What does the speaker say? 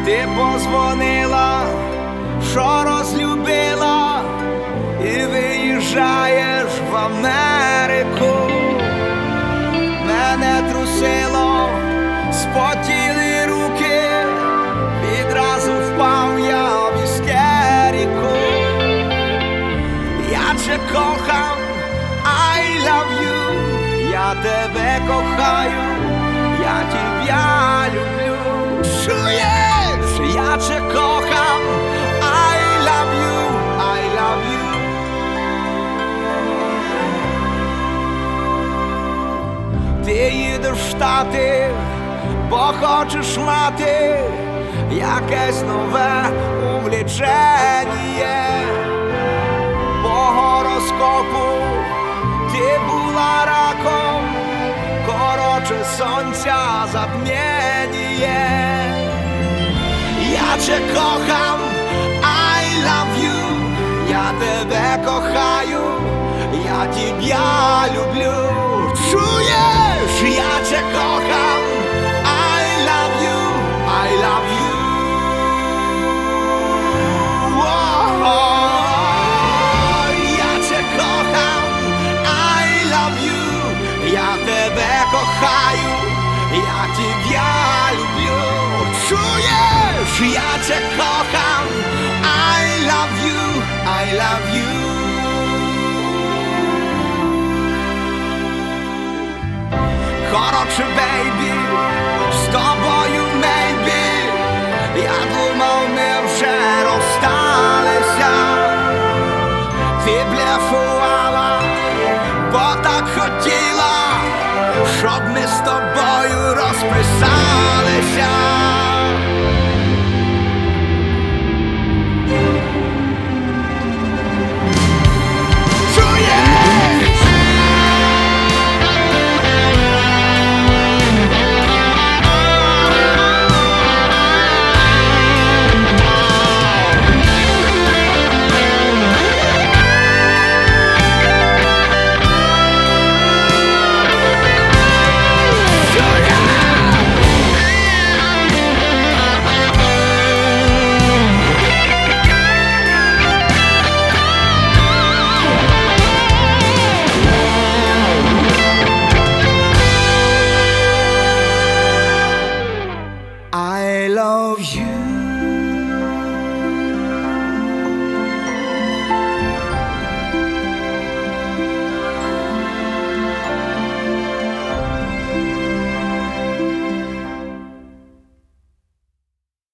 Ти позвонила, що розлюбила, і виїжджаєш в Америку. Мене трусило, спотіли руки, відразу впав я в істерику. Я тебе кохам, I love you, я тебе кохаю, я тебя люблю. Чуєш? Я тебе кохам, I love you, I love you. Ти їдеш в Штати, бо хочеш мати якесь нове увлечення. По гороскопу ти була раком, короче сонця затмєніє. Я тебе кохам, I love you, я тебе кохаю, я тебя люблю. Чуєш? Я тебе кохам, I love you, I love you. Я тебе кохам, I love you, я тебе кохаю, я тебя люблю. Чуєш? Я тебе кохам, I love you, I love you. Короче, бейбі, з тобою мейбі, я думав, ми вже розсталися. Ти блефувала, бо так хотіла, щоб ми з тобою розписалися. I love you.